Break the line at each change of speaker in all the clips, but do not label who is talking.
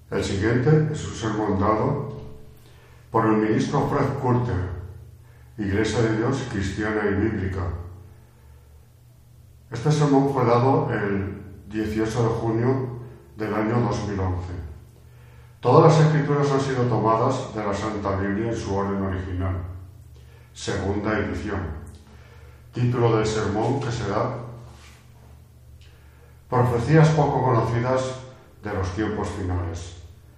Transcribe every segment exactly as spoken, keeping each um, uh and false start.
El siguiente es un sermón dado por el ministro Fred Curter, Iglesia de Dios Cristiana y Bíblica. Este sermón fue dado el dieciocho de junio del año dos mil once. Todas las escrituras han sido tomadas de la Santa Biblia en su orden original. Segunda edición. Título del sermón que se da: Profecías poco conocidas de los tiempos finales.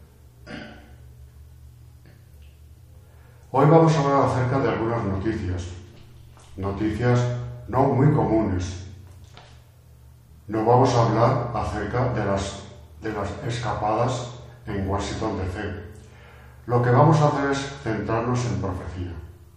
Hoy vamos a hablar acerca de algunas noticias, noticias no muy comunes. No vamos a hablar acerca de las, de las escapadas en Washington D C. Lo que vamos a hacer es centrarnos en profecía.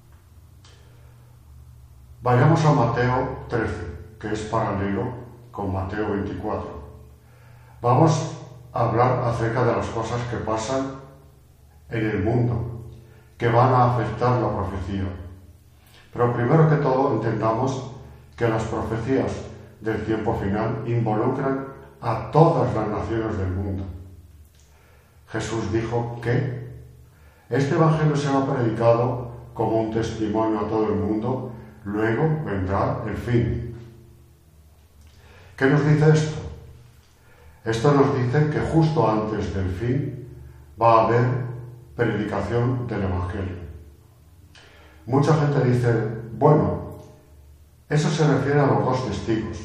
Vayamos a Mateo trece, que es paralelo con Mateo veinticuatro. Vamos a hablar acerca de las cosas que pasan en el mundo, que van a afectar la profecía. Pero primero que todo entendamos que las profecías del tiempo final involucran a todas las naciones del mundo. Jesús dijo que este evangelio será predicado como un testimonio a todo el mundo, luego vendrá el fin. ¿Qué nos dice esto? Esto nos dice que justo antes del fin va a haber predicación del evangelio. Mucha gente dice, bueno, eso se refiere a los dos testigos.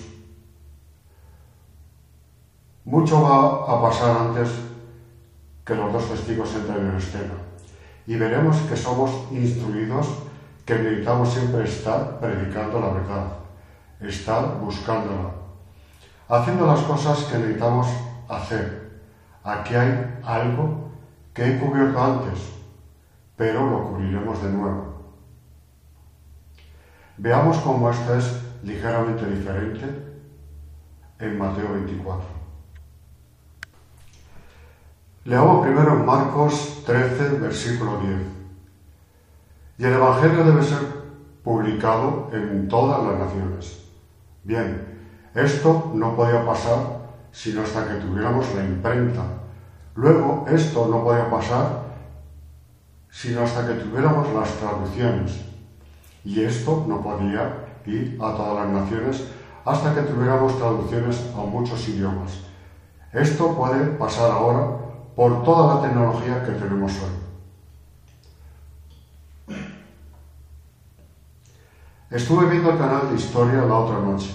Mucho va a pasar antes que los dos testigos entren en escena. Y veremos que somos instruidos, que necesitamos siempre estar predicando la verdad, estar buscándola, haciendo las cosas que necesitamos hacer. Aquí hay algo que he cubierto antes, pero lo cubriremos de nuevo. Veamos cómo esto es ligeramente diferente en Mateo veinticuatro. Leamos primero en Marcos trece, versículo diez. Y el Evangelio debe ser publicado en todas las naciones. Bien, esto no podía pasar sino hasta que tuviéramos la imprenta. Luego, esto no podía pasar sino hasta que tuviéramos las traducciones. Y esto no podía ir a todas las naciones hasta que tuviéramos traducciones a muchos idiomas. Esto puede pasar ahora por toda la tecnología que tenemos hoy. Estuve viendo el canal de historia la otra noche.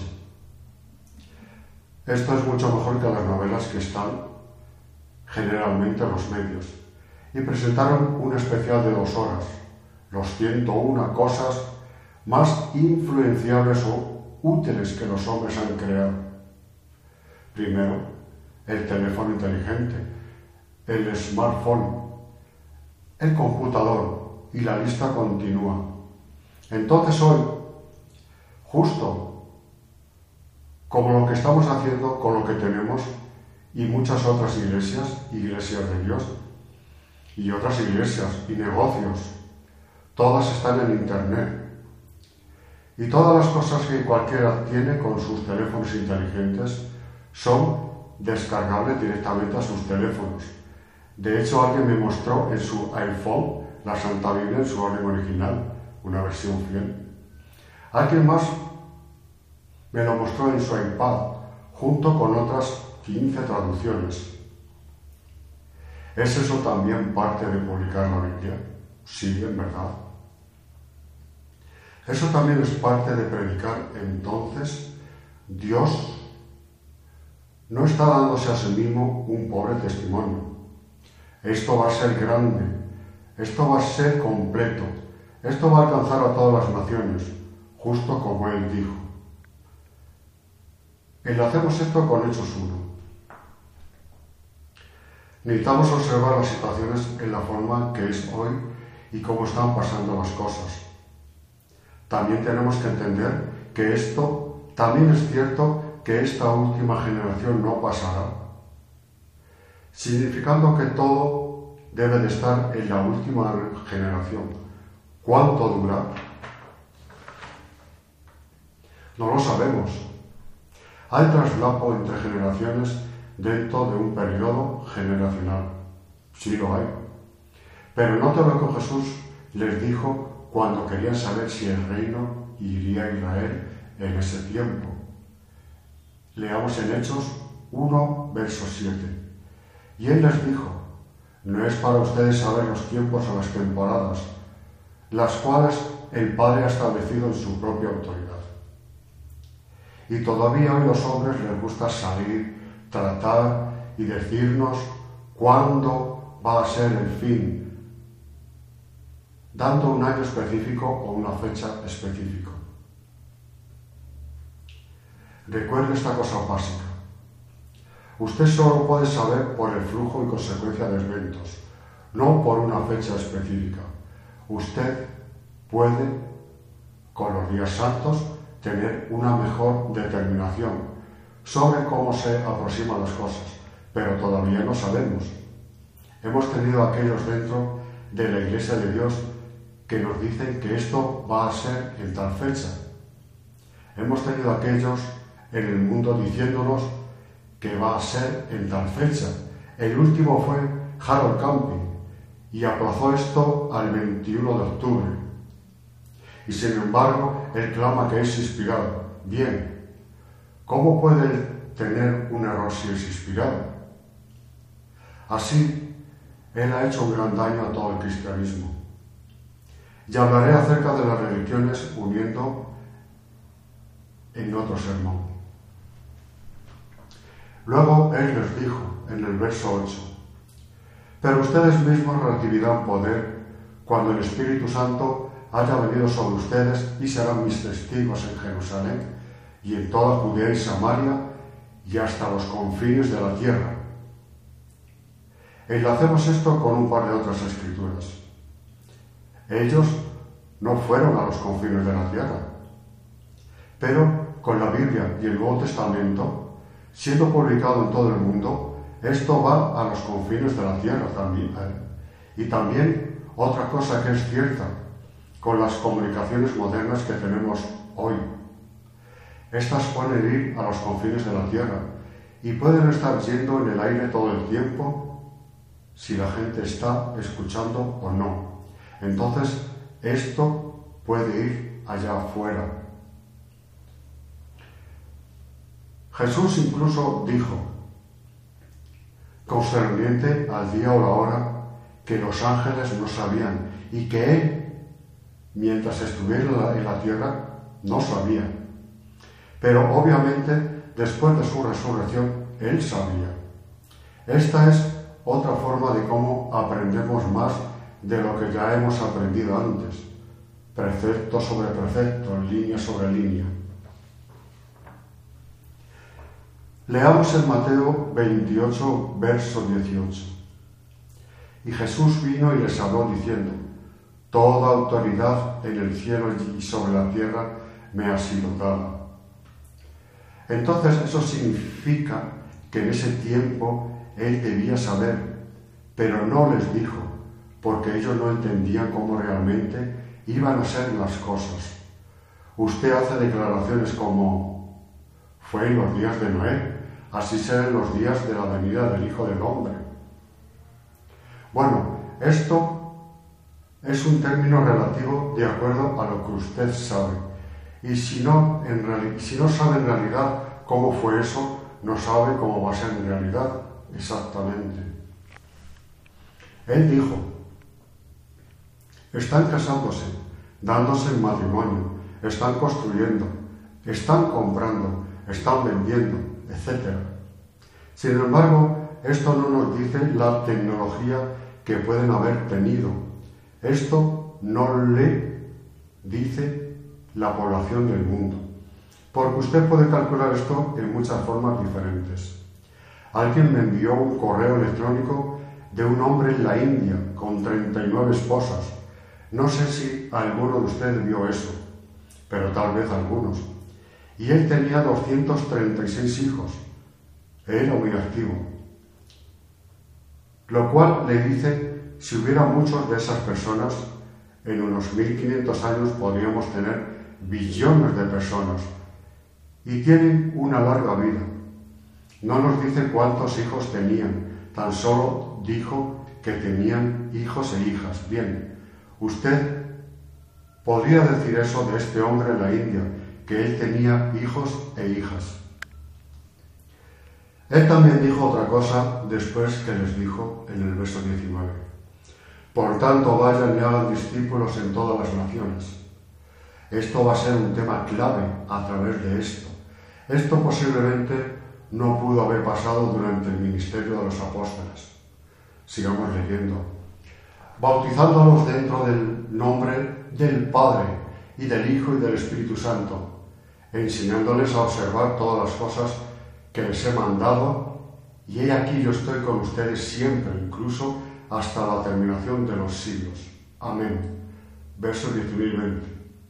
Esto es mucho mejor que las novelas que están generalmente en los medios. Y presentaron un especial de dos horas, los ciento una cosas más influenciables o útiles que los hombres han creado. Primero, el teléfono inteligente, el smartphone, el computador, y la lista continúa. Entonces hoy, justo como lo que estamos haciendo con lo que tenemos, y muchas otras iglesias, iglesias de Dios, y otras iglesias y negocios, todas están en internet. Y todas las cosas que cualquiera tiene con sus teléfonos inteligentes son descargables directamente a sus teléfonos. De hecho, alguien me mostró en su iPhone la Santa Biblia en su orden original, una versión fiel. Alguien más me lo mostró en su iPad, junto con otras quince traducciones. ¿Es eso también parte de publicar la Biblia? Sí, en verdad. Eso también es parte de predicar. Entonces, Dios no está dándose a sí mismo un pobre testimonio. Esto va a ser grande, esto va a ser completo, esto va a alcanzar a todas las naciones, justo como Él dijo. Enlacemos esto con Hechos uno. Necesitamos observar las situaciones en la forma que es hoy y cómo están pasando las cosas. También tenemos que entender que esto también es cierto, que esta última generación no pasará, significando que todo debe de estar en la última generación. ¿Cuánto dura? No lo sabemos. Hay traslapo entre generaciones dentro de un periodo generacional. Sí lo hay. Pero note lo que Jesús les dijo cuando querían saber si el reino iría a Israel en ese tiempo. Leamos en Hechos uno, verso siete. Y él les dijo: no es para ustedes saber los tiempos o las temporadas, las cuales el Padre ha establecido en su propia autoridad. Y todavía hoy los hombres les gusta salir, tratar y decirnos cuándo va a ser el fin, dando un año específico o una fecha específica. Recuerde esta cosa básica. Usted solo puede saber por el flujo y consecuencia de eventos, no por una fecha específica. Usted puede, con los días santos, tener una mejor determinación sobre cómo se aproximan las cosas, pero todavía no sabemos. Hemos tenido aquellos dentro de la Iglesia de Dios que nos dicen que esto va a ser en tal fecha. Hemos tenido aquellos en el mundo diciéndonos que va a ser en tal fecha. El último fue Harold Camping y aplazó esto al veintiuno de octubre. Y sin embargo, él clama que es inspirado. Bien, ¿cómo puede tener un error si es inspirado? Así, él ha hecho un gran daño a todo el cristianismo. Y hablaré acerca de las religiones uniendo en otro sermón. Luego él les dijo en el verso ocho: pero ustedes mismos recibirán poder cuando el Espíritu Santo haya venido sobre ustedes y serán mis testigos en Jerusalén y en toda Judea y Samaria y hasta los confines de la tierra. Enlacemos esto con un par de otras escrituras. Ellos no fueron a los confines de la tierra, pero con la Biblia y el Nuevo Testamento, siendo publicado en todo el mundo, esto va a los confines de la tierra también. ¿eh? Y también otra cosa que es cierta, con las comunicaciones modernas que tenemos hoy. Estas pueden ir a los confines de la tierra y pueden estar yendo en el aire todo el tiempo si la gente está escuchando o no. Entonces, esto puede ir allá afuera. Jesús incluso dijo, concerniente al día o la hora, que los ángeles no sabían y que Él, mientras estuviera en la, en la tierra, no sabía. Pero obviamente, después de su resurrección, Él sabía. Esta es otra forma de cómo aprendemos más de lo que ya hemos aprendido antes, precepto sobre precepto, línea sobre línea. Leamos en Mateo veintiocho, verso dieciocho. Y Jesús vino y les habló diciendo, toda autoridad en el cielo y sobre la tierra me ha sido dada. Entonces eso significa que en ese tiempo Él debía saber, pero no les dijo, porque ellos no entendían cómo realmente iban a ser las cosas. Usted hace declaraciones como, fue en los días de Noé, así serán los días de la venida del Hijo del Hombre. Bueno, esto es un término relativo de acuerdo a lo que usted sabe. Y si no, en reali- si no sabe en realidad cómo fue eso, no sabe cómo va a ser en realidad exactamente. Él dijo, están casándose, dándose en matrimonio, están construyendo, están comprando, están vendiendo, etcétera. Sin embargo, esto no nos dice la tecnología que pueden haber tenido. Esto no le dice la población del mundo, porque usted puede calcular esto en muchas formas diferentes. Alguien me envió un correo electrónico de un hombre en la India con treinta y nueve esposas. No sé si alguno de ustedes vio eso, pero tal vez algunos. Y él tenía doscientos treinta y seis hijos. Era muy activo. Lo cual le dice, si hubiera muchos de esas personas, en unos mil quinientos años podríamos tener billones de personas. Y tienen una larga vida. No nos dice cuántos hijos tenían, tan solo dijo que tenían hijos e hijas. Bien, usted podría decir eso de este hombre en la India, que él tenía hijos e hijas. Él también dijo otra cosa después que les dijo en el verso diecinueve. Por tanto, vayan y hagan discípulos en todas las naciones. Esto va a ser un tema clave a través de esto. Esto posiblemente no pudo haber pasado durante el ministerio de los apóstoles. Sigamos leyendo. Bautizándolos dentro del nombre del Padre y del Hijo y del Espíritu Santo, enseñándoles a observar todas las cosas que les he mandado, y he aquí yo estoy con ustedes siempre, incluso hasta la terminación de los siglos. Amén. Versos diecinueve y veinte.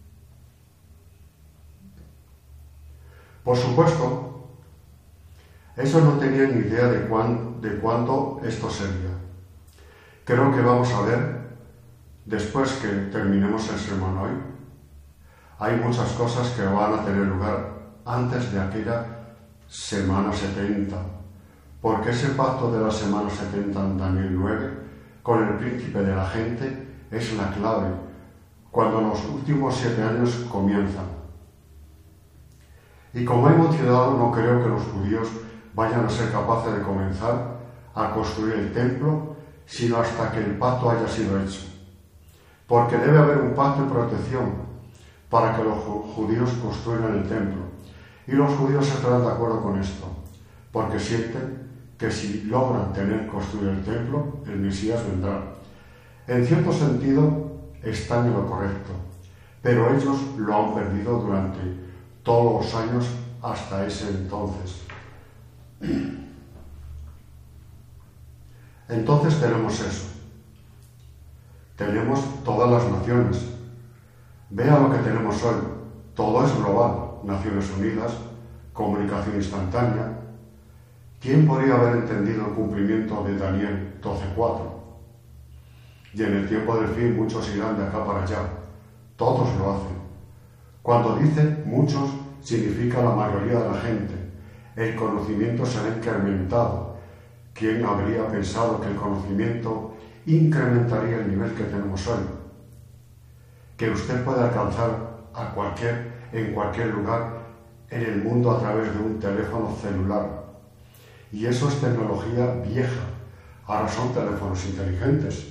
Por supuesto, ellos no tenían ni idea de, cuán, de cuándo esto sería. Creo que vamos a ver, después que terminemos el sermón hoy, hay muchas cosas que van a tener lugar antes de aquella semana setenta, porque ese pacto de la semana setenta en Daniel nueve con el príncipe de la gente es la clave cuando los últimos siete años comienzan. Y como he mencionado, no creo que los judíos vayan a ser capaces de comenzar a construir el templo, sino hasta que el pacto haya sido hecho. Porque debe haber un pacto de protección para que los judíos construyan el templo. Y los judíos estarán de acuerdo con esto, porque sienten que si logran tener construido el templo, el Mesías vendrá. En cierto sentido, están en lo correcto, pero ellos lo han perdido durante todos los años hasta ese entonces. Entonces tenemos eso. Tenemos todas las naciones. Vea lo que tenemos hoy. Todo es global. Naciones Unidas, comunicación instantánea. ¿Quién podría haber entendido el cumplimiento de Daniel doce cuatro? Y en el tiempo del fin muchos irán de acá para allá. Todos lo hacen. Cuando dice muchos, significa la mayoría de la gente. El conocimiento será incrementado. ¿Quién habría pensado que el conocimiento incrementaría el nivel que tenemos hoy? Que usted pueda alcanzar a cualquier, en cualquier lugar en el mundo a través de un teléfono celular. Y eso es tecnología vieja. Ahora son teléfonos inteligentes.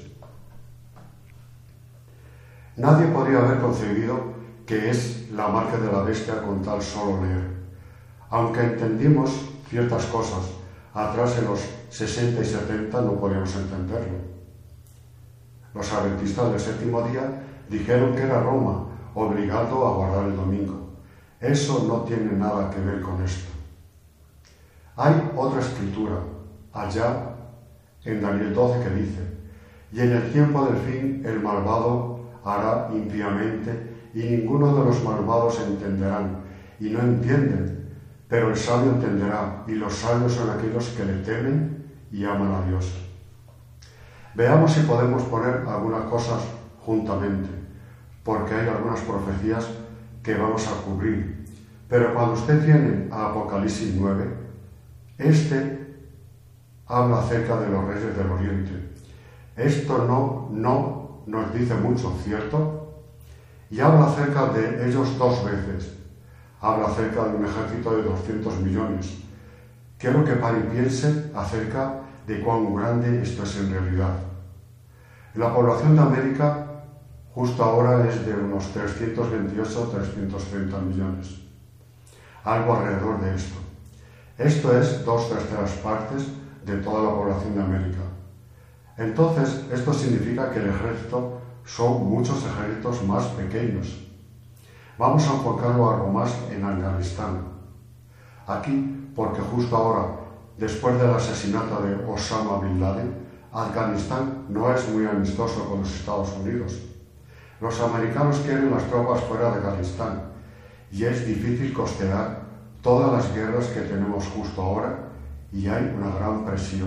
Nadie podría haber concebido que es la marca de la bestia con tal solo leer. Aunque entendimos ciertas cosas, atrás en los sesenta y setenta no podíamos entenderlo. Los adventistas del séptimo día dijeron que era Roma, obligado a guardar el domingo. Eso no tiene nada que ver con esto. Hay otra escritura, allá en Daniel doce, que dice: y en el tiempo del fin el malvado hará impíamente, y ninguno de los malvados entenderán, y no entienden, pero el sabio entenderá, y los sabios son aquellos que le temen y aman a Dios. Veamos si podemos poner algunas cosas juntamente, porque hay algunas profecías que vamos a cubrir. Pero cuando usted viene a Apocalipsis nueve, este habla acerca de los reyes del Oriente. Esto no, no nos dice mucho, ¿cierto? Y habla acerca de ellos dos veces. Habla acerca de un ejército de doscientos millones. Quiero que pare y piense acerca de cuán grande esto es en realidad. La población de América justo ahora es de unos trescientos veintiocho a trescientos treinta millones. Algo alrededor de esto. Esto es dos terceras partes de toda la población de América. Entonces, esto significa que el ejército son muchos ejércitos más pequeños. Vamos a enfocarlo algo más en Afganistán. Aquí, porque justo ahora, después del asesinato de Osama Bin Laden, Afganistán no es muy amistoso con los Estados Unidos. Los americanos quieren las tropas fuera de Afganistán y es difícil costear todas las guerras que tenemos justo ahora y hay una gran presión.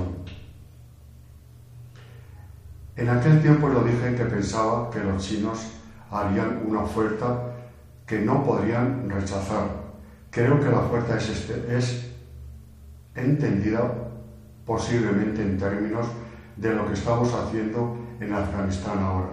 En aquel tiempo lo dije que pensaba que los chinos harían una oferta que no podrían rechazar. Creo que la oferta es, este, es entendida posiblemente en términos de lo que estamos haciendo en Afganistán ahora.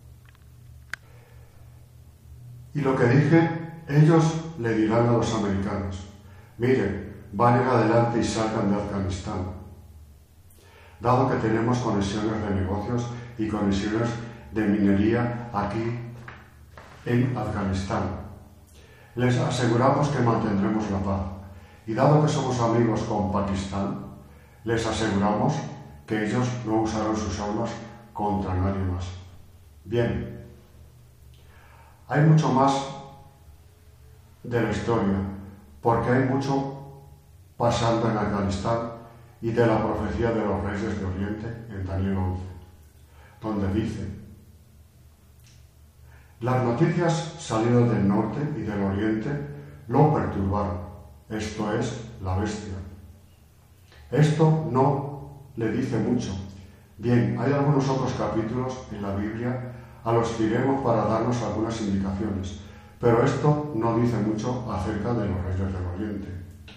Y lo que dije, ellos le dirán a los americanos: miren, van en adelante y salgan de Afganistán. Dado que tenemos conexiones de negocios y conexiones de minería aquí en Afganistán, les aseguramos que mantendremos la paz. Y dado que somos amigos con Pakistán, les aseguramos que ellos no usarán sus armas contra nadie más. Bien, hay mucho más de la historia, porque hay mucho pasando en Afganistán y de la profecía de los reyes de Oriente en Daniel once, donde dice: las noticias salidas del norte y del oriente lo perturbaron, esto es, la bestia. Esto no le dice mucho. Bien, hay algunos otros capítulos en la Biblia a los que iremos para darnos algunas indicaciones, pero esto no dice mucho acerca de los reyes del Oriente.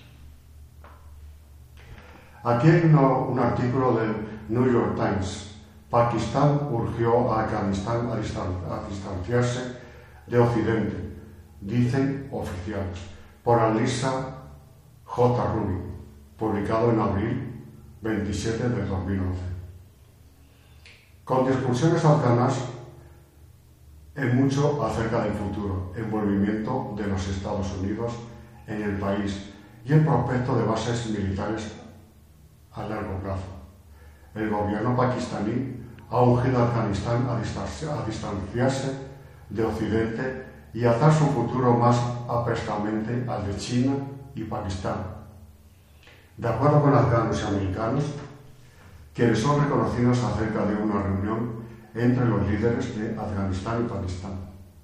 Aquí hay uno, un artículo del New York Times. Pakistán urgió a Afganistán a, distan a distanciarse de Occidente, dicen oficiales, por Alisa J. Rubin, publicado en abril veintisiete de dos mil once. Con discusiones afganas en mucho acerca del futuro, envolvimiento de los Estados Unidos en el país y el prospecto de bases militares a largo plazo. El gobierno pakistaní ha ungido a Afganistán a, a distanciarse de Occidente y a dar su futuro más aprestamente al de China y Pakistán. De acuerdo con afganos y americanos, quienes son reconocidos acerca de una reunión entre los líderes de Afganistán y Pakistán.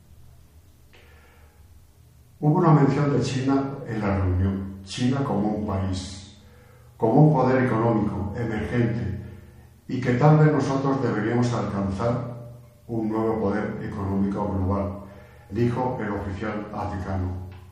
Hubo una mención de China en la reunión, China como un país, como un poder económico emergente, y que tal vez nosotros deberíamos alcanzar un nuevo poder económico global, dijo el oficial afgano.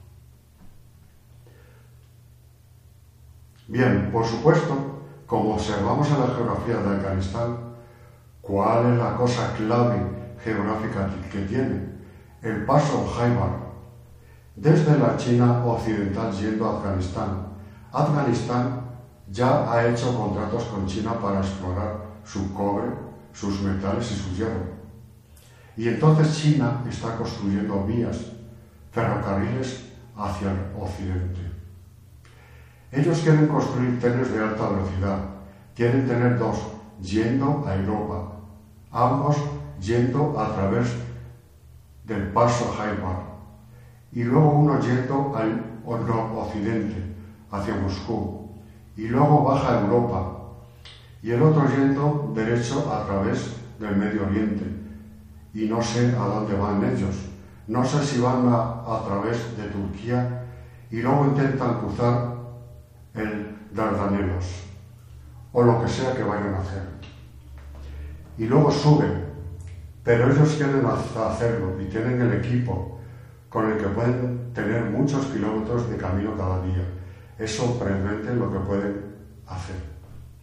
Bien, por supuesto, como observamos en la geografía de Afganistán, ¿cuál es la cosa clave geográfica que tiene? El paso Khyber, desde la China occidental yendo a Afganistán. Afganistán ya ha hecho contratos con China para explorar su cobre, sus metales y su hierro. Y entonces China está construyendo vías, ferrocarriles hacia el occidente. Ellos quieren construir trenes de alta velocidad, quieren tener dos, yendo a Europa, ambos yendo a través del paso Khyber, y luego uno yendo al occidente, hacia Moscú, y luego baja a Europa, y el otro yendo derecho a través del Medio Oriente, y no sé a dónde van ellos, no sé si van a, a través de Turquía, y luego intentan cruzar el Dardanelos, o lo que sea que vayan a hacer. Y luego suben, pero ellos quieren hacerlo y tienen el equipo con el que pueden tener muchos kilómetros de camino cada día. Es sorprendente lo que pueden hacer.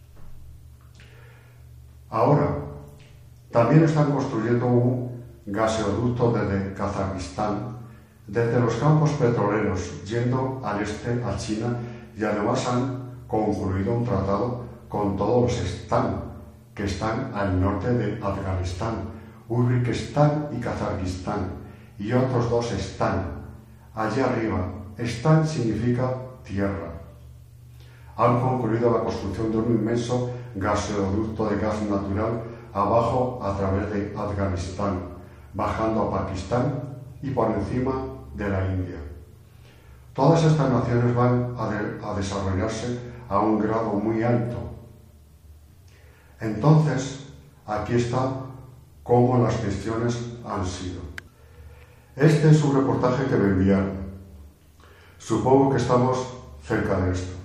Ahora, también están construyendo un gasoducto desde Kazajistán, desde los campos petroleros, yendo al este a China, y además han concluido un tratado con todos los Stán, que están al norte de Afganistán, Uzbekistán y Kazajistán, y otros dos Stán, allí arriba. Stán significa tierra. Han concluido la construcción de un inmenso gasoducto de gas natural abajo a través de Afganistán, bajando a Pakistán y por encima de la India. Todas estas naciones van a, de, a desarrollarse a un grado muy alto. Entonces, aquí está cómo las gestiones han sido. Este es un reportaje que me enviaron. Supongo que estamos cerca de esto.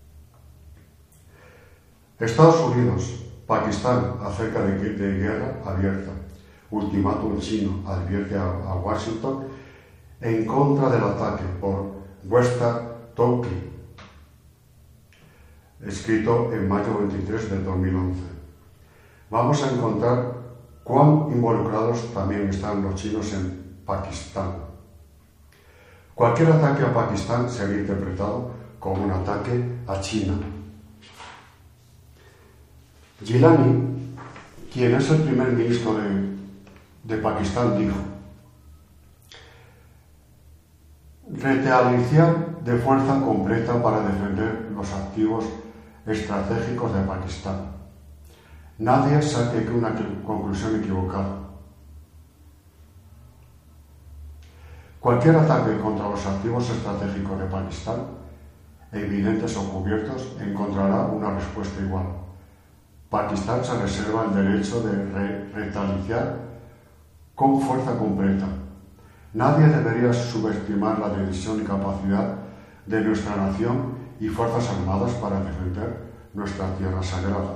Estados Unidos, Pakistán acerca de, de guerra abierta. Ultimátum chino advierte a, a Washington en contra del ataque por Western Turkey. escrito en mayo veintitrés de dos mil once. Vamos a encontrar cuán involucrados también están los chinos en Pakistán. Cualquier ataque a Pakistán sería interpretado como un ataque a China. Gilani, quien es el primer ministro de, de Pakistán, dijo: retaliar de fuerza completa para defender los activos estratégicos de Pakistán. Nadie saque una conclusión equivocada. Cualquier ataque contra los activos estratégicos de Pakistán, evidentes o cubiertos, encontrará una respuesta igual. Pakistán se reserva el derecho de re retaliar con fuerza completa. Nadie debería subestimar la decisión y capacidad de nuestra nación y fuerzas armadas para defender nuestra tierra sagrada.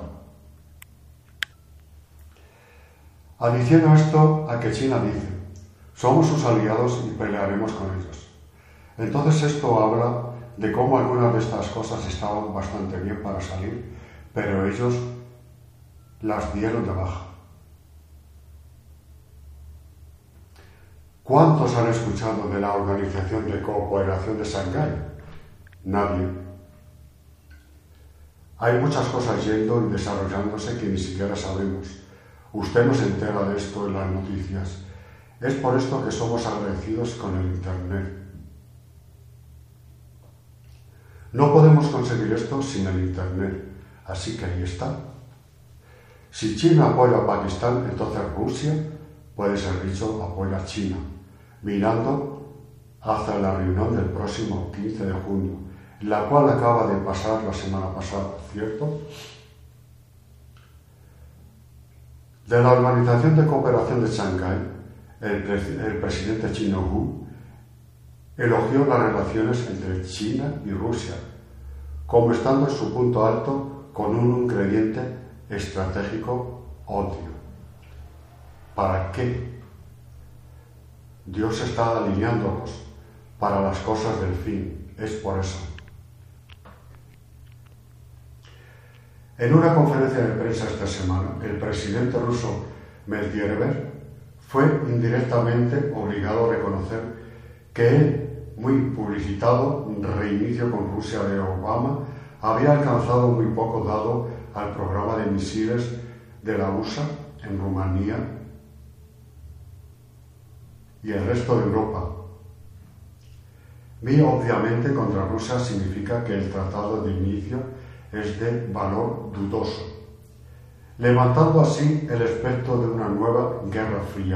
Adiciendo esto a que China dice: somos sus aliados y pelearemos con ellos. Entonces esto habla de cómo algunas de estas cosas estaban bastante bien para salir, pero ellos las dieron de baja. ¿Cuántos han escuchado de la Organización de Cooperación de Shanghái? Nadie. Hay muchas cosas yendo y desarrollándose que ni siquiera sabemos. Usted no se entera de esto en las noticias. Es por esto que somos agradecidos con el Internet. No podemos conseguir esto sin el Internet, así que ahí está. Si China apoya a Pakistán, entonces Rusia, puede ser dicho, apoya a China, mirando hacia la reunión del próximo quince de junio, la cual acaba de pasar la semana pasada, ¿cierto? De la Organización de Cooperación de Shanghái, el, pre el presidente chino Hu elogió las relaciones entre China y Rusia, como estando en su punto alto con un ingrediente estratégico: odio. ¿Para qué? Dios está alineándolos para las cosas del fin, es por eso. En una conferencia de prensa esta semana, el presidente ruso Medvedev fue indirectamente obligado a reconocer que el muy publicitado reinicio con Rusia de Obama había alcanzado muy poco dado al programa de misiles de la U S A en Rumanía y el resto de Europa. Muy obviamente contra Rusia significa que el tratado de inicio es de valor dudoso, levantando así el aspecto de una nueva guerra fría.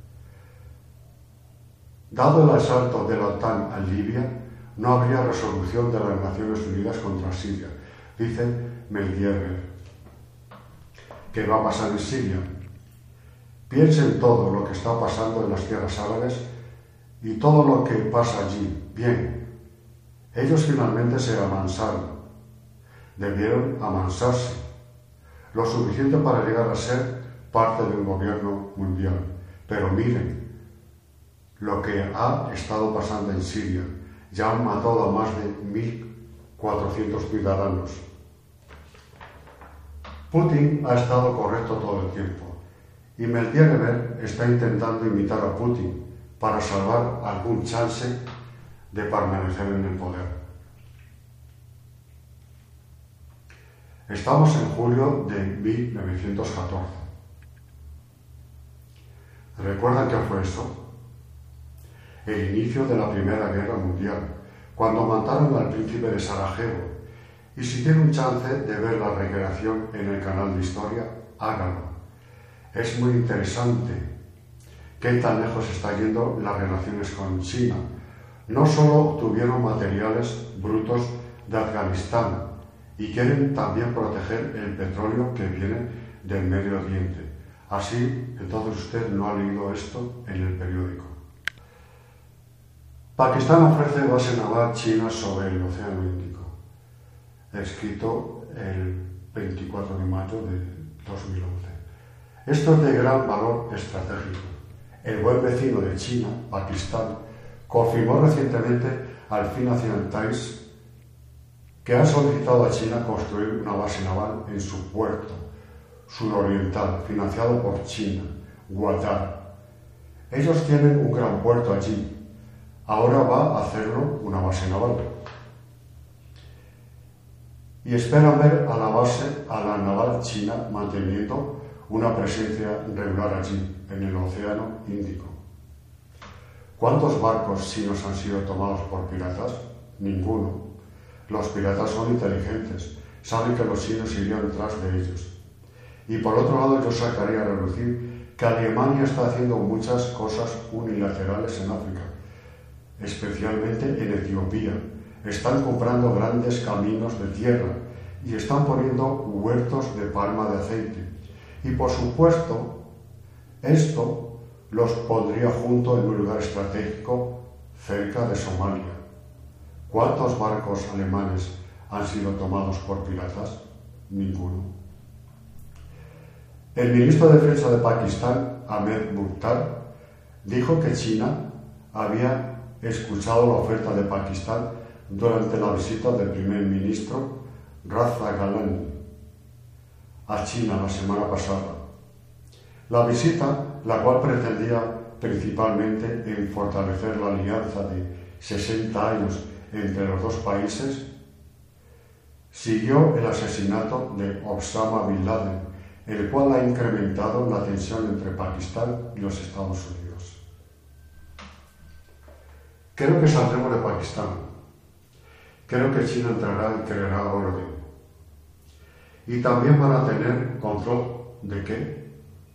Dado el asalto de la OTAN a Libia, no habría resolución de las Naciones Unidas contra Siria, dice Medvedev. ¿Qué va a pasar en Siria? Piensen todo lo que está pasando en las tierras árabes y todo lo que pasa allí. Bien, ellos finalmente se amansaron. Debieron amansarse, lo suficiente para llegar a ser parte de un gobierno mundial. Pero miren lo que ha estado pasando en Siria. Ya han matado a más de mil cuatrocientos ciudadanos. Putin ha estado correcto todo el tiempo y Medvedev está intentando imitar a Putin para salvar algún chance de permanecer en el poder. Estamos en julio de mil novecientos catorce. ¿Recuerdan qué fue eso? El inicio de la Primera Guerra Mundial, cuando mataron al príncipe de Sarajevo. Y si tiene un chance de ver la recreación en el canal de Historia, háganlo. Es muy interesante qué tan lejos está yendo las relaciones con China. No solo obtuvieron materiales brutos de Afganistán, y quieren también proteger el petróleo que viene del Medio Oriente. Así, entonces usted no ha leído esto en el periódico. Pakistán ofrece base naval china sobre el Océano Índico, escrito el veinticuatro de mayo de dos mil once. Esto es de gran valor estratégico. El buen vecino de China, Pakistán, confirmó recientemente al Financial Times que han solicitado a China construir una base naval en su puerto suroriental, financiado por China, Guadar. Ellos tienen un gran puerto allí. Ahora va a hacerlo una base naval. Y esperan ver a la base, a la naval china, manteniendo una presencia regular allí, en el Océano Índico. ¿Cuántos barcos chinos han sido tomados por piratas? Ninguno. Los piratas son inteligentes, saben que los chinos irían detrás de ellos. Y por otro lado, yo sacaría a relucir que Alemania está haciendo muchas cosas unilaterales en África, especialmente en Etiopía. Están comprando grandes caminos de tierra y están poniendo huertos de palma de aceite. Y por supuesto, esto los pondría junto en un lugar estratégico cerca de Somalia. ¿Cuántos barcos alemanes han sido tomados por piratas? Ninguno. El ministro de Defensa de Pakistán, Ahmed Mukhtar, dijo que China había escuchado la oferta de Pakistán durante la visita del primer ministro Raza Galani a China la semana pasada. La visita, la cual pretendía principalmente en fortalecer la alianza de sesenta años entre los dos países, siguió el asesinato de Osama Bin Laden, el cual ha incrementado la tensión entre Pakistán y los Estados Unidos. Creo que saldremos de Pakistán. Creo que China entrará y creará orden. Y también van a tener control de qué.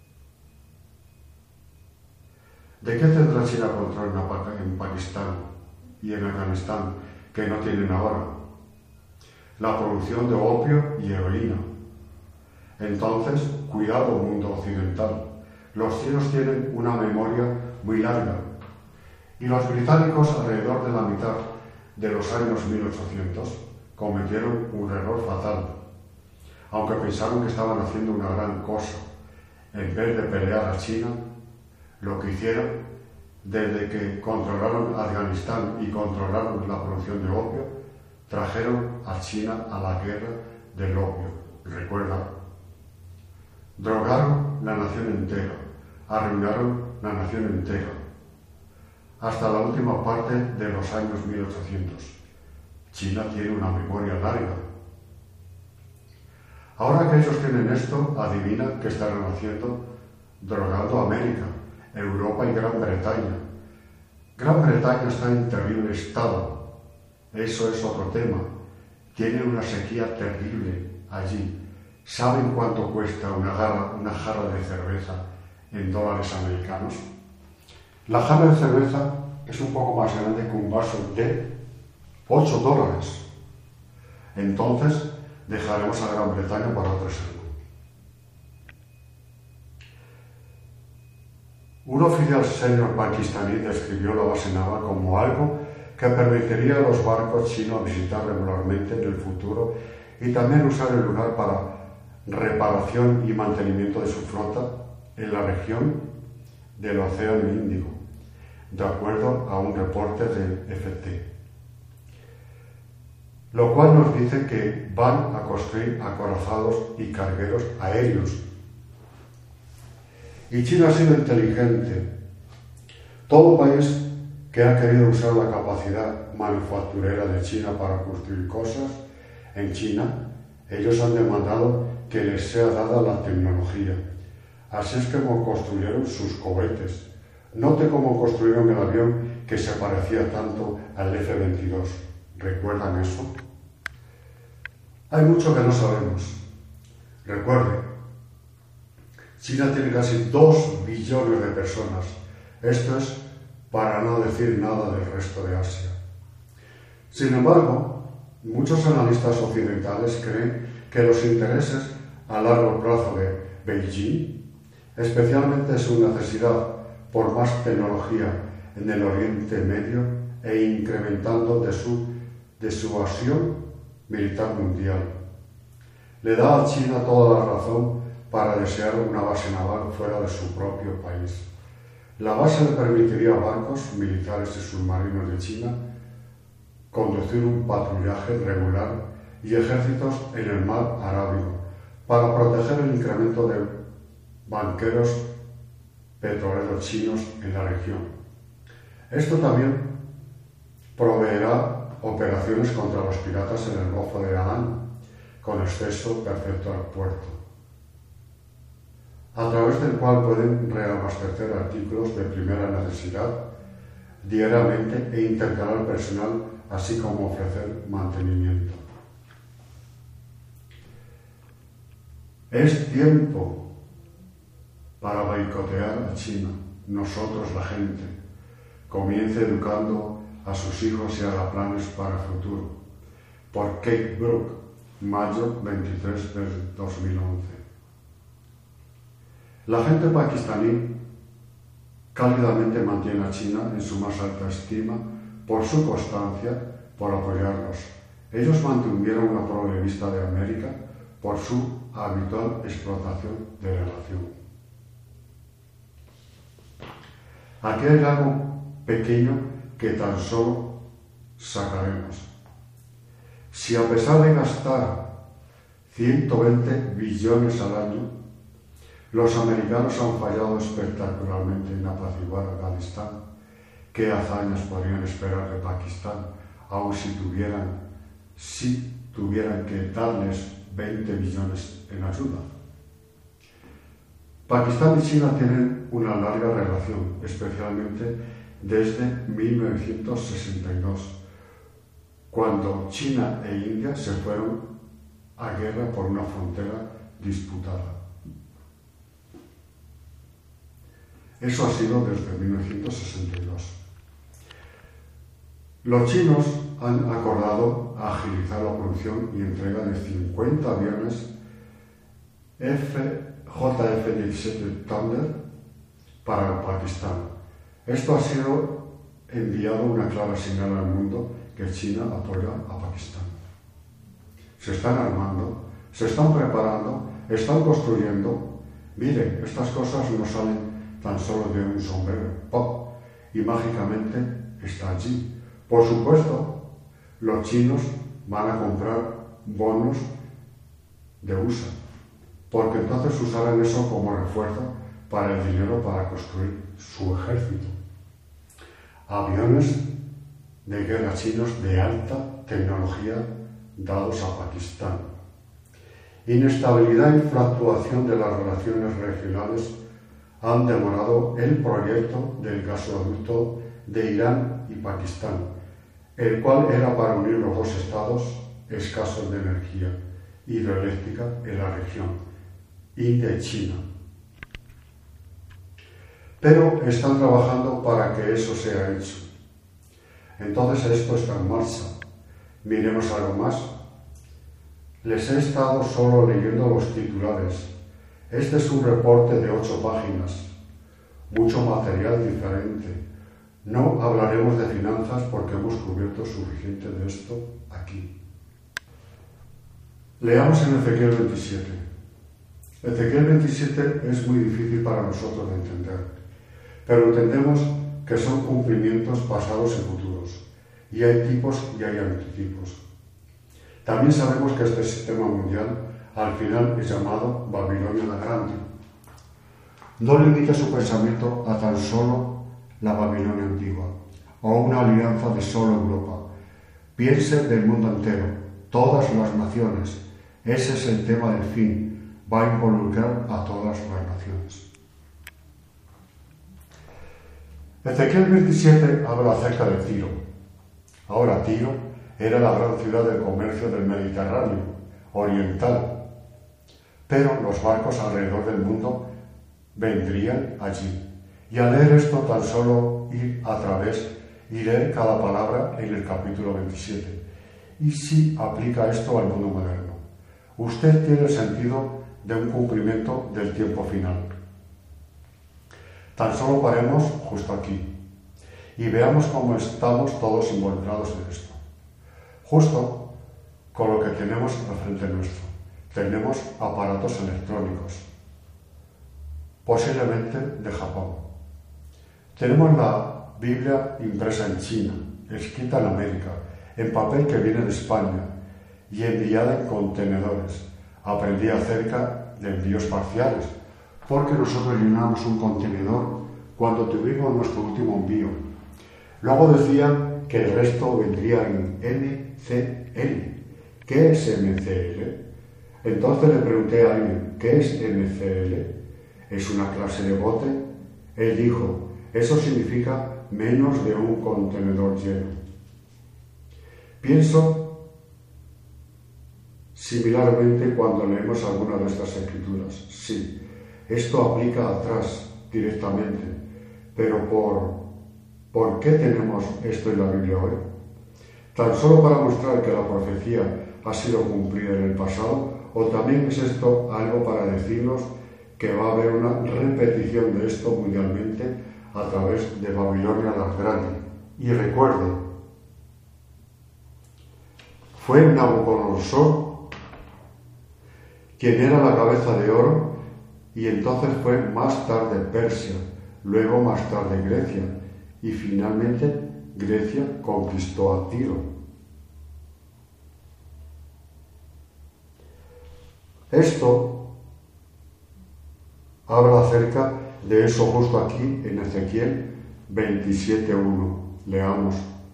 ¿De qué tendrá China control en Pakistán y en Afganistán que no tienen ahora? La producción de opio y heroína. Entonces, cuidado, mundo occidental. Los chinos tienen una memoria muy larga y los británicos, alrededor de la mitad de los años mil ochocientos, cometieron un error fatal. Aunque pensaron que estaban haciendo una gran cosa, en vez de pelear a China, lo que hicieron, desde que controlaron Afganistán y controlaron la producción de opio, trajeron a China a la guerra del opio. ¿Recuerda? Drogaron la nación entera, arruinaron la nación entera, hasta la última parte de los años mil ochocientos. China tiene una memoria larga. Ahora que ellos tienen esto, adivina qué estarán haciendo: drogando a América, Europa y Gran Bretaña. Gran Bretaña está en terrible estado. Eso es otro tema. Tienen una sequía terrible allí. ¿Saben cuánto cuesta una jarra, una jarra de cerveza en dólares americanos? La jarra de cerveza es un poco más grande que un vaso de ocho dólares. Entonces, dejaremos a Gran Bretaña para otro sermón. Un oficial senior pakistaní describió la base naval como algo que permitiría a los barcos chinos visitar regularmente en el futuro y también usar el lugar para reparación y mantenimiento de su flota en la región del Océano Índico, de acuerdo a un reporte del F T. Lo cual nos dice que van a construir acorazados y cargueros aéreos. Y China ha sido inteligente. Todo país que ha querido usar la capacidad manufacturera de China para construir cosas, en China, ellos han demandado que les sea dada la tecnología. Así es como construyeron sus cohetes. Note cómo construyeron el avión que se parecía tanto al F veintidós. ¿Recuerdan eso? Hay mucho que no sabemos. Recuerde, China tiene casi dos billones de personas. Esto es para no decir nada del resto de Asia. Sin embargo, muchos analistas occidentales creen que los intereses a largo plazo de Beijing, especialmente su necesidad por más tecnología en el Oriente Medio e incrementando de su disuasión militar mundial, le da a China toda la razón para desear una base naval fuera de su propio país. La base le permitiría a barcos militares y submarinos de China conducir un patrullaje regular y ejércitos en el mar Arábigo para proteger el incremento de banqueros petroleros chinos en la región. Esto también proveerá operaciones contra los piratas en el Golfo de Adán, con acceso perfecto al puerto, a través del cual pueden reabastecer artículos de primera necesidad diariamente e intercalar personal, así como ofrecer mantenimiento. Es tiempo para boicotear a China. Nosotros, la gente, comience educando a sus hijos y haga planes para el futuro. Por Kate Brooke, mayo veintitrés del dos mil once. La gente pakistaní cálidamente mantiene a China en su más alta estima por su constancia, por apoyarlos. Ellos mantuvieron una pobre vista de América por su habitual explotación de la nación. Aquí hay algo pequeño que tan solo sacaremos. Si a pesar de gastar ciento veinte billones al año, los americanos han fallado espectacularmente en apaciguar a Afganistán, ¿qué hazañas podrían esperar de Pakistán, aun si tuvieran, si tuvieran que darles veinte billones en ayuda? Pakistán y China tienen una larga relación, especialmente desde mil novecientos sesenta y dos, cuando China e India se fueron a guerra por una frontera disputada. Eso ha sido desde mil novecientos sesenta y dos. Los chinos han acordado agilizar la producción y entrega de cincuenta aviones J F diecisiete Thunder para Pakistán. Esto ha sido enviado una clara señal al mundo que China apoya a Pakistán. Se están armando, se están preparando, están construyendo. Miren, estas cosas no salen tan solo de un sombrero, ¡pop!, y mágicamente está allí. Por supuesto, los chinos van a comprar bonos de U S A, porque entonces usarán eso como refuerzo para el dinero para construir su ejército. Aviones de guerra chinos de alta tecnología dados a Pakistán. Inestabilidad y fluctuación de las relaciones regionales han demorado el proyecto del gasoducto de Irán y Pakistán, el cual era para unir los dos estados escasos de energía hidroeléctrica en la región, India y China. Pero están trabajando para que eso sea hecho. Entonces esto está en marcha. Miremos algo más. Les he estado solo leyendo los titulares. Este es un reporte de ocho páginas, mucho material diferente. No hablaremos de finanzas porque hemos cubierto suficiente de esto aquí. Leamos en Ezequiel veintisiete. Ezequiel veintisiete es muy difícil para nosotros de entender, pero entendemos que son cumplimientos pasados y futuros, y hay tipos y hay antitipos. También sabemos que este sistema mundial al final es llamado Babilonia la Grande. No limite su pensamiento a tan solo la Babilonia antigua o una alianza de solo Europa. Piense del mundo entero, todas las naciones. Ese es el tema del fin. Va a involucrar a todas las naciones. Ezequiel veintisiete habla acerca de Tiro. Ahora Tiro era la gran ciudad de comercio del Mediterráneo oriental, pero los barcos alrededor del mundo vendrían allí. Y al leer esto, tan solo ir a través y leer cada palabra en el capítulo veintisiete. Y si aplica esto al mundo moderno, usted tiene el sentido de un cumplimiento del tiempo final. Tan solo paremos justo aquí y veamos cómo estamos todos involucrados en esto. Justo con lo que tenemos al frente nuestro. Tenemos aparatos electrónicos, posiblemente de Japón. Tenemos la Biblia impresa en China, escrita en América, en papel que viene de España, y enviada en contenedores. Aprendí acerca de envíos parciales, porque nosotros llenamos un contenedor cuando tuvimos nuestro último envío. Luego decía que el resto vendría en M C L. ¿Qué es M C L? Entonces le pregunté a alguien, ¿qué es M C L? ¿Es una clase de bote? Él dijo, eso significa menos de un contenedor lleno. Pienso similarmente cuando leemos alguna de estas escrituras. Sí, esto aplica atrás directamente, pero ¿por, ¿por qué tenemos esto en la Biblia hoy? ¿Tan solo para mostrar que la profecía ha sido cumplida en el pasado, o también es esto algo para decirnos que va a haber una repetición de esto mundialmente a través de Babilonia la Grande? Y recuerde, fue Nabucodonosor quien era la cabeza de oro, y entonces fue más tarde Persia, luego más tarde Grecia, y finalmente Grecia conquistó a Tiro. Esto habla acerca de eso justo aquí en Ezequiel veintisiete uno. Leamos.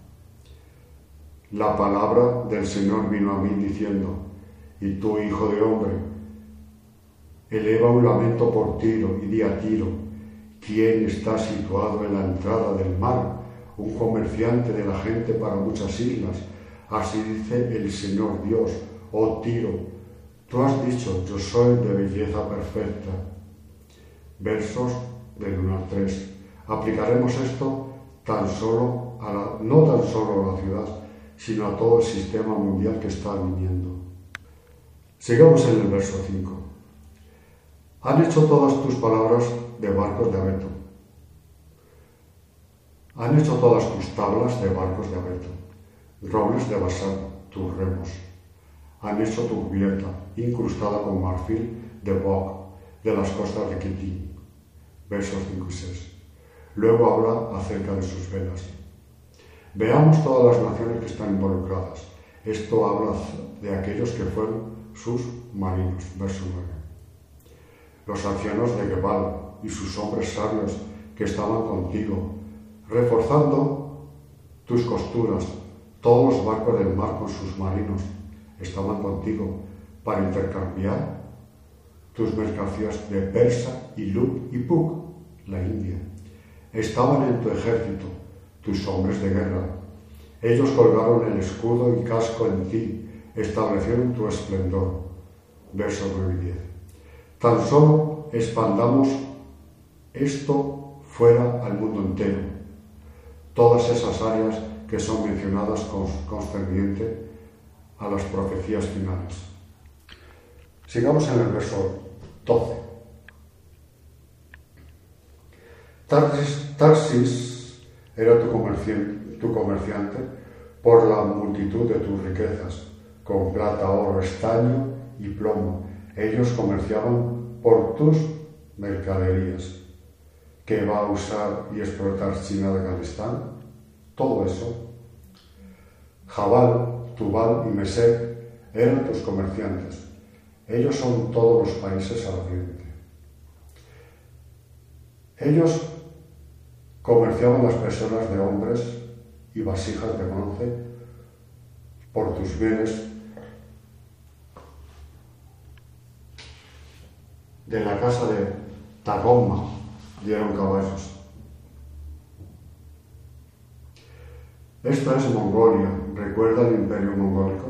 La palabra del Señor vino a mí diciendo, y tú, hijo de hombre, eleva un lamento por Tiro y di a Tiro, ¿quién está situado en la entrada del mar? Un comerciante de la gente para muchas islas. Así dice el Señor Dios, oh Tiro, tú has dicho, yo soy de belleza perfecta. Versos del uno al tres. Aplicaremos esto tan solo a la, no tan solo a la ciudad, sino a todo el sistema mundial que está viniendo. Sigamos en el verso cinco. Han hecho todas tus palabras de barcos de abeto. Han hecho todas tus tablas de barcos de abeto, robles de Basán, tus remos. Han hecho tu cubierta, incrustada con marfil de Bog, de las costas de Kitim. Versos cinco y seis. Luego habla acerca de sus velas. Veamos todas las naciones que están involucradas. Esto habla de aquellos que fueron sus marinos. Verso nueve. Los ancianos de Gebal y sus hombres sabios que estaban contigo, reforzando tus costuras, todos los barcos del mar con sus marinos estaban contigo para intercambiar tus mercancías de Persa y Lud y Puc, la India. Estaban en tu ejército, tus hombres de guerra. Ellos colgaron el escudo y casco en ti, establecieron tu esplendor. Versos nueve y diez. Tan solo expandamos esto fuera al mundo entero. Todas esas áreas que son mencionadas concerniente a las profecías finales. Sigamos en el verso doce. Tarsis, Tarsis era tu comerciante, tu comerciante por la multitud de tus riquezas, con plata, oro, estaño y plomo. Ellos comerciaban por tus mercaderías. ¿Qué va a usar y explotar China de Afganistán? Todo eso. Jabal, Tubal y Mesec eran tus comerciantes. Ellos son todos los países al oriente. Ellos comerciaban las personas de hombres y vasijas de bronce por tus bienes. De la casa de Tagoma dieron caballos. Esta es Mongolia. ¿Recuerda el imperio mongólico?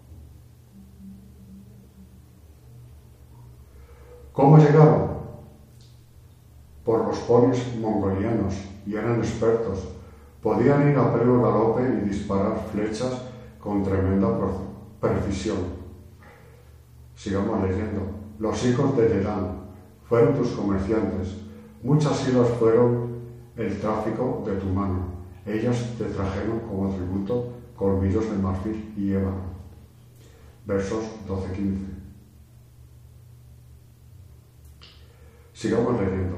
¿Cómo llegaron? Por los ponis mongolianos, y eran expertos. Podían ir a pleno galope y disparar flechas con tremenda precisión. Sigamos leyendo. Los hijos de Dedán fueron tus comerciantes. Muchas islas fueron el tráfico de tu mano. Ellas te trajeron como tributo colmillos de marfil y ébano. Versos doce a quince. Sigamos leyendo.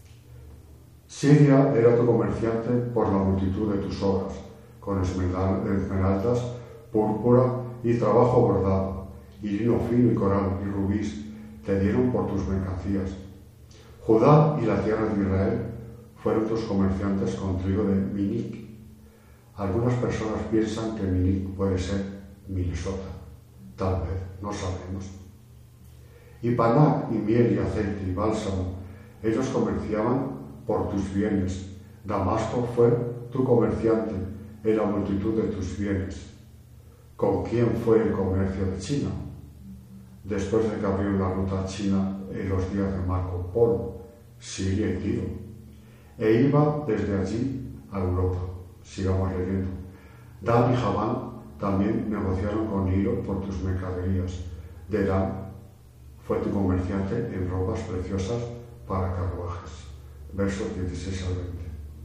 Siria era tu comerciante por la multitud de tus obras, con esmeraldas, púrpura y trabajo bordado, y lino fino y coral y rubíes te dieron por tus mercancías. Judá y la tierra de Israel fueron tus comerciantes con trigo de Minic. Algunas personas piensan que Minic puede ser Minnesota. Tal vez, no sabemos. Y paná y miel y aceite y bálsamo, ellos comerciaban por tus bienes. Damasco fue tu comerciante en la multitud de tus bienes. ¿Con quién fue el comercio de China? Después de que abrió la ruta china en los días de Marco Polo, Siria y Tiro, e iba desde allí a Europa. Sigamos leyendo. Dan y Javán también negociaron con Hilo por tus mercaderías. Dedán fue tu comerciante en ropas preciosas para carruajes. Versos dieciséis al veinte.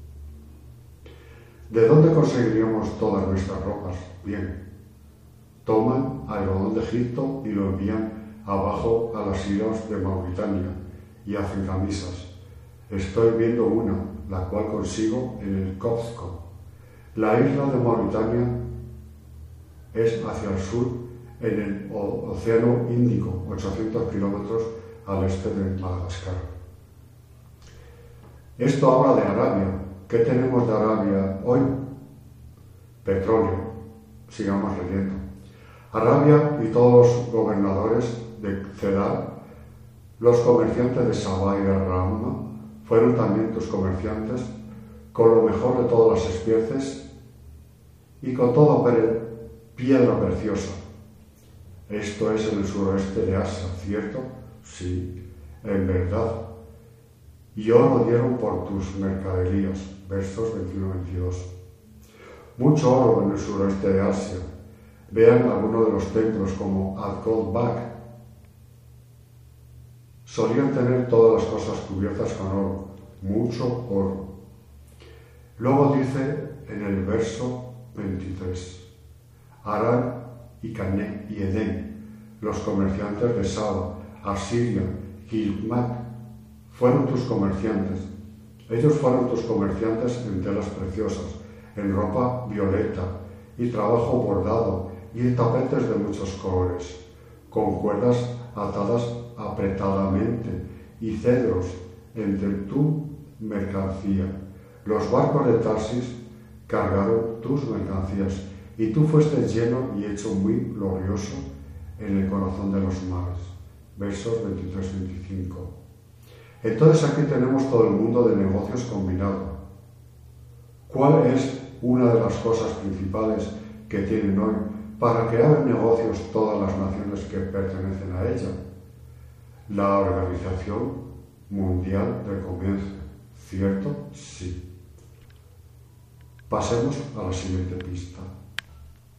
¿De dónde conseguiríamos todas nuestras ropas? Bien, toman algodón de Egipto y lo envían abajo a las islas de Mauritania y hacen camisas. Estoy viendo una, la cual consigo en el Cuzco. La isla de Mauritania es hacia el sur, en el Océano Índico, ochocientos kilómetros al este de Madagascar. Esto habla de Arabia. ¿Qué tenemos de Arabia hoy? Petróleo. Sigamos leyendo. Arabia y todos los gobernadores de Cedar, los comerciantes de Sabá y de Rauma, fueron también tus comerciantes, con lo mejor de todas las especies y con toda piedra preciosa. Esto es en el suroeste de Asia, ¿cierto? Sí, en verdad. Y oro dieron por tus mercaderías. Versos veintiuno a veintidós. Mucho oro en el suroeste de Asia. Vean algunos de los templos como Angkor-Wat. Solían tener todas las cosas cubiertas con oro, mucho oro. Luego dice en el verso veintitrés, Arán y Cané y Edén, los comerciantes de Saba, Asiria, Gilmat, fueron tus comerciantes. Ellos fueron tus comerciantes en telas preciosas, en ropa violeta y trabajo bordado y en tapetes de muchos colores, con cuerdas atadas apretadamente y cedros entre tu mercancía. Los barcos de Tarsis cargaron tus mercancías y tú fuiste lleno y hecho muy glorioso en el corazón de los mares. Versos veintitrés a veinticinco. Entonces aquí tenemos todo el mundo de negocios combinado. ¿Cuál es una de las cosas principales que tienen hoy para que hagan negocios todas las naciones que pertenecen a ella? La Organización Mundial de Comercio. ¿Cierto? Sí. Pasemos a la siguiente pista.